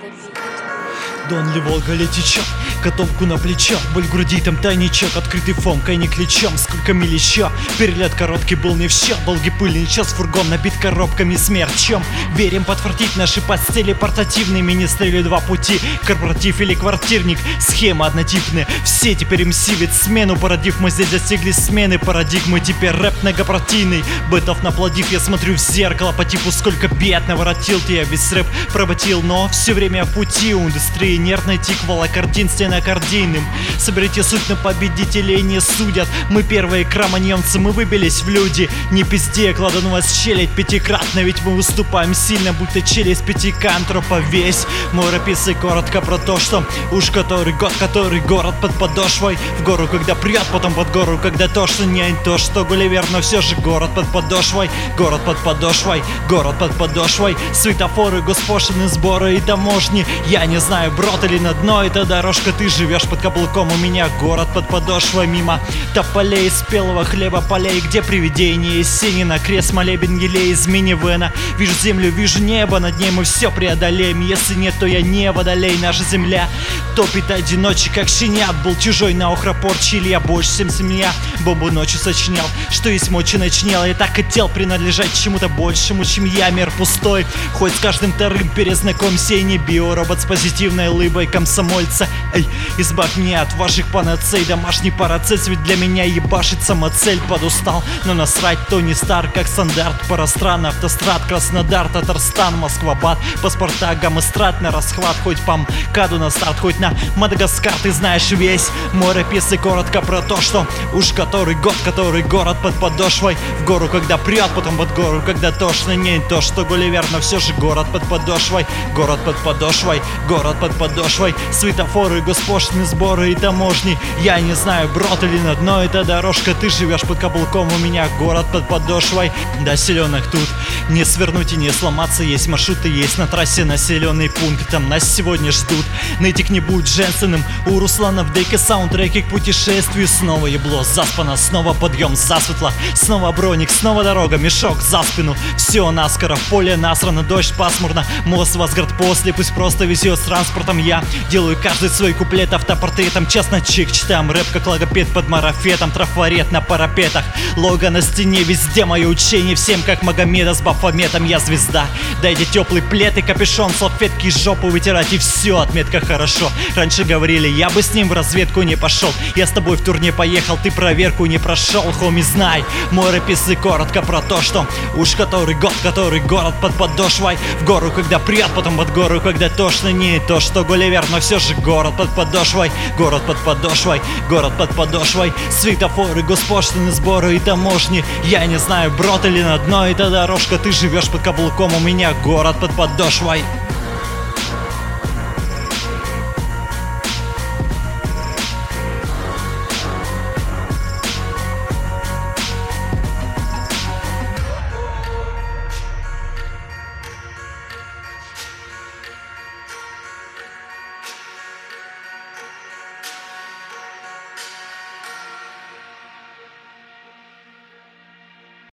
Дон ли Волга ли течет, котомку на плечо, боль в груди, там тайничок, открытый фомкой, не ключом. Сколько миль еще, перелет короткий был не в счет. Долгий пыльный час, фургон набит коробками с мерчом. Верим подфартить наши постели портативными. Не стреляли два пути, корпоратив или квартирник. Схема однотипная, все теперь МС ведь смену породив. Мы здесь достигли смены парадигмы, теперь рэп многопартийный. Бетов наплодив, я смотрю в зеркало по типу сколько бед наворотил ты. Я весь рэп проботил, но все время в пути у индустрии. Нервный тик, волокордин стенокардийным. Соберите суть, на победителей не судят. Мы первые кроманьонцы, мы выбились в люди. Не пизди, я кладу на вас челядь пятикратно. Ведь мы выступаем сильно, будто челюсть пятикантропа. Весь мой рэписы коротко про то, что уж который год, который город под подошвой. В гору, когда прет, потом под гору, когда то, что не то, что Гулливер, но все же город под подошвой. Город под подошвой, город под подошвой. Светофоры, госпошлины, сборы и таможни. Я не знаю, брод или на дно эта дорожка. Ты живешь под каблуком, у меня город под подошвой. Мимо тополей, спелого хлеба полей, где привидение Есенина, крест молебен елей из минивэна. Вижу землю, вижу небо, над ней мы все преодолеем. Если нет, то я не водолей. Наша земля топит одиночек, как щенят. Был чужой на охропорче, или я больше, чем семья. Бомбу ночью сочинял, что есть мочи начинел. Я так хотел принадлежать чему-то большему, чем я. Мир пустой, хоть с каждым вторым перезнакомься. И не биоробот с позитивной лыбой комсомольца. Эй, избавь меня от ваших панацей. Домашний парацельс, ведь для меня ебашит самоцель. Подустал, но насрать, то не стар, как стандарт. Пара стран, автострад, Краснодар, Татарстан, Москва-Бад. Паспорта, гаммастрат на расхват. Хоть по МКАДу на старт, хоть на Мадагаскар. Ты знаешь весь мой рэпис и коротко про то, что уж который год, который город под подошвой. В гору, когда прет, потом под гору, когда тошно. Не то, что Гулливер, но все же город под подошвой. Город под подошвой, город под подошвой. Светофоры, госпошлины, сборы и таможни. Я не знаю, брод или на дно эта дорожка. Ты живешь под каблуком, у меня город под подошвой. До селенок тут не свернуть и не сломаться. Есть маршруты, есть на трассе населенный пункт. Там нас сегодня ждут. Нытик не будет женственным. У Руслана в дейке саундтреки к путешествию. Снова ебло заспано, снова подъем засветло. Снова броник, снова дорога, мешок за спину. Все наскоро, в поле насрано, дождь пасмурно. Мост в Асгард после, пусть просто везет с транспортом. Я делаю каждый свой куплет автопортретом. Честно чик, читаем рэп как логопед под марафетом. Трафарет на парапетах, лого на стене. Везде мое учение, всем как Магомеда с Бафометом. Я звезда, дайте теплый плед и капюшон. Салфетки жопу вытирать и все, отметка хорошо. Раньше говорили, я бы с ним в разведку не пошел. Я с тобой в турне поехал, ты проверку не прошел. Хоми, знай, мой рэпис и коротко про то, что уж который год, который город под подошвой. В гору, когда прет, потом под гору, когда тошно. Не то, что Гулливер, но все же город под подошвой. Город под подошвой, город под подошвой. Светофоры, госпошлины, сборы и таможни. Я не знаю, брод или на дно эта дорожка. Ты живешь под каблуком, у меня город под подошвой.